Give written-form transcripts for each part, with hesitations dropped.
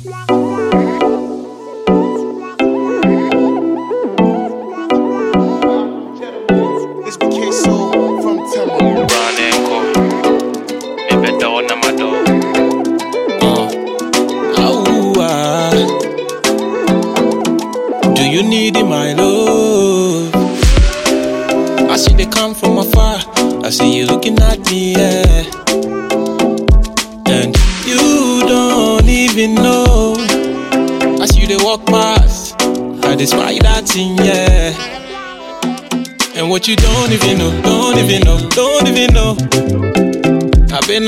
It's BK Soul from Timber. Brown and cold. Maybe door number door. Do you need my love? I see they come from afar. I see you looking at me, yeah. And you don't even know. I see you they walk past. I despise that thing, yeah. And what you don't even know, don't even know, don't even know. I've been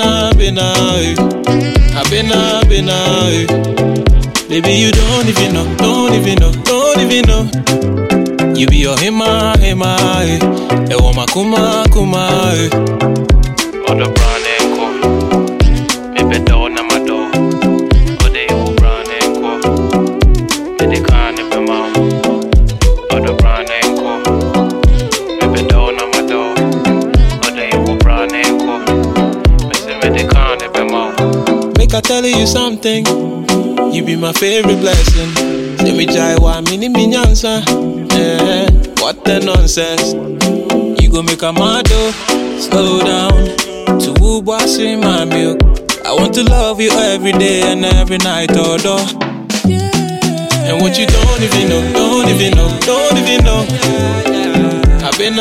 baby, you don't even know, don't even know, don't even know. You be your hima, Ewa kuma, Other brown and cold. Maybe door number door. Other you brown and cold. Maybe can't be mouth. Other brown and cold. Maybe door number door. Other you brown and cold. Maybe can't be mouth. Make I tell you something. You be my favorite blessing. Let me try one mini minyansa. Yeah, what the nonsense. You go make a mado. Slow down. To woo bossy my milk. I want to love you every day and every night, oh, and what you don't even know, don't even know, don't even know. I've been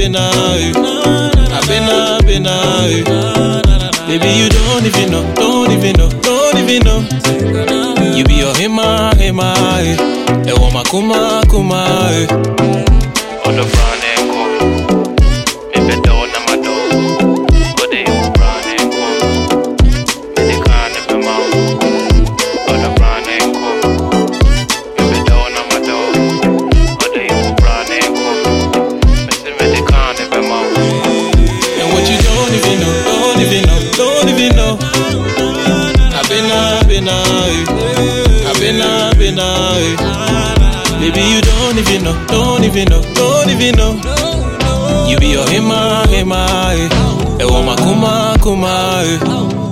baby, you don't even know, don't even know, don't even know. You be your hima, Ewa kuma. Other brown and cold. Maybe door number door. Other you brown and cold. Maybe can't be mouth. Other brown and cold. Maybe door number door. Other you brown and cold. Maybe can't be mouth. And what you don't even know, don't even know, don't even know. I've been baby, you don't even know, don't even know, don't even know. You be your hima, Ewa kuma.